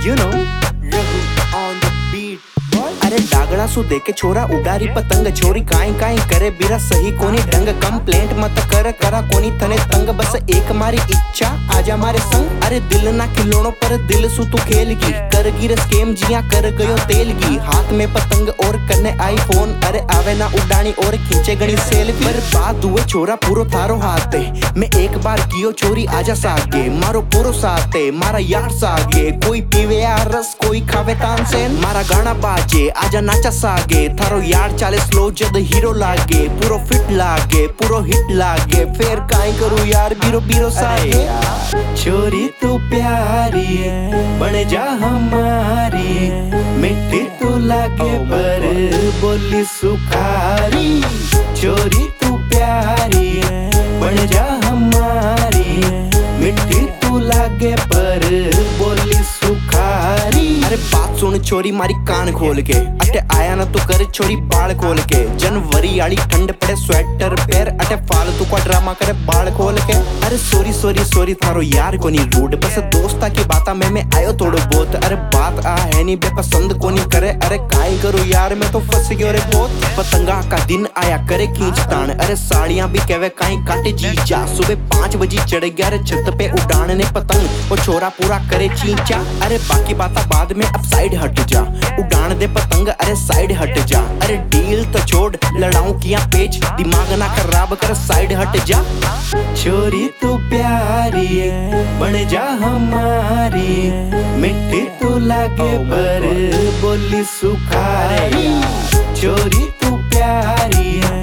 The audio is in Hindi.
you know, Raghu on the beat. अरे डागड़ा सु देके छोरा उडारी पतंग छोरी काई काई करे बिरा सही कोनी ढंग कंप्लेंट मत कर करा कोनी थने तंग बस एक मारी इच्छा आजा मारे संग अरे दिल ना खिलौनो पर दिल सु तू खेलगी कर गिर स्केम जिया कर गयो तेलगी हाथ में पतंग और करने आईफोन अरे आवे ना उडानी और खींचे गणी सेल्फी पर बात हुए छोरा पूरो थारो हाथे मैं एक बार कियो चोरी आजा सागे मारो पूरो साथे मारा यार सागे कोई पीवे यार रस कोई खावे तानसेन मारा गाना बाजे आजा नाचा सागे थारो यार चाले स्लो जद हीरो लागे पूरो फिट लागे पूरो हिट लागे फिर काई करू यार बीरो बीरो सागे छोरी तू प्यारी बन जा हमारी मिट्टी तू लागे पर बोली सुखारी छोरी तू प्यारी बन जा हमारी मिट्टी तू लागे पर बोली सुखारी अरे बात सुन छोरी मारी कान खोल के अटे आया ना तू करे छोरी बाल खोल के जनवरी आली ठंड पड़े स्वेटर पैर अटे फालतू का ड्रामा करे बाल खोल के अरे सॉरी सॉरी सॉरी थारो यार कोनी रूड बस दोस्ता की बाता में आयो थोड़ो बहुत अरे बात आ है नहीं बेपसंद कोनी करे अरे काई करो यार मैं तो फंस गयो रे बहुत पतंगा का दिन आया करे खींच तान अरे साड़ियां भी कहवे काई काटे जीजा सुबह 5 बजे चढ़ गया रे छत पे उड़ान ने पतंग वो छोरा पूरा करे चींचा अरे बाकी बाता बाद में अब साइड हट जा उड़ान दे पतंग अरे साइड हट जा अरे डील तो छोड़ लड़ाऊं किया पेच दिमाग ना खराब कर साइड हट जा छोरी तू प्यारी बन जा हमारी मिट्टी तू लागे पर बोली सुखारी छोरी तू प्यारी